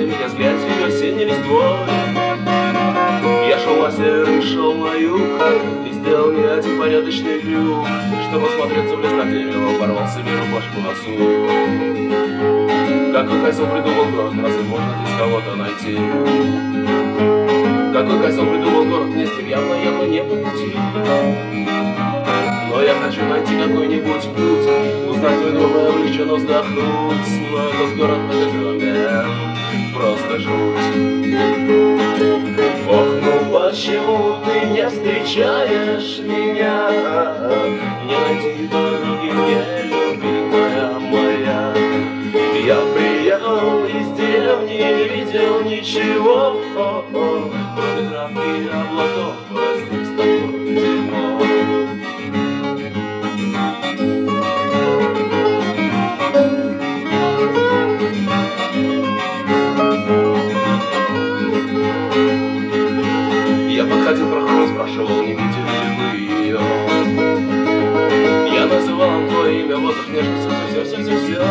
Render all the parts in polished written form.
меня взгляньте осенней листвой. Я шел на север и шел на юг, и сделал не один порядочный крюк, чтобы осмотреться в лес на дерево, порвал себе рубашку на сук. Какой козел придумал город, разве можно здесь кого-то найти? Какой козел придумал город, мне с ним явно не по пути. Но я хочу найти какой-нибудь путь, узнать твой новый, облегченно вздохнуть. Но этот город в этой доме просто жуть. Ох, ну почему ты не встречаешь меня? Не найти дороги мне, любимая моя. Я приехал из деревни, не видел ничего, кроме травки и облаков, разных с тобой дерьмо. Я подходил к прохожим, спрашивал, не видели ли вы ее. Я называл твое имя, воздух, нежность, все.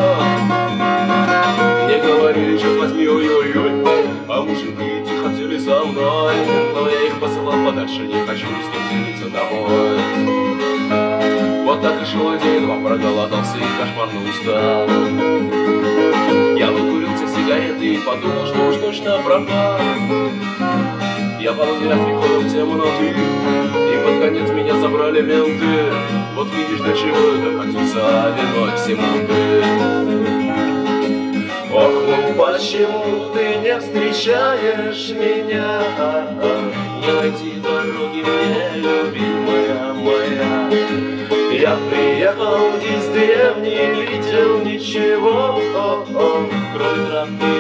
Мне говорили, черт возьми, ой-ой-ой, а мужики идти хотели со мной, но я их посылал подальше, не хочу ни с кем делиться домой. Вот так и шел день, два, проголодался и кошмарно устал. Я выкурил все сигареты и подумал, что уж точно пропал. Я пару днях приходил в темноты, и под конец меня забрали менты. Вот видишь, до чего это катится, виной всему ты. Ох, ну почему ты не встречаешь меня? Не найти дороги мне, любимая моя. Я приехал из деревни, не видел ничего, кроме травки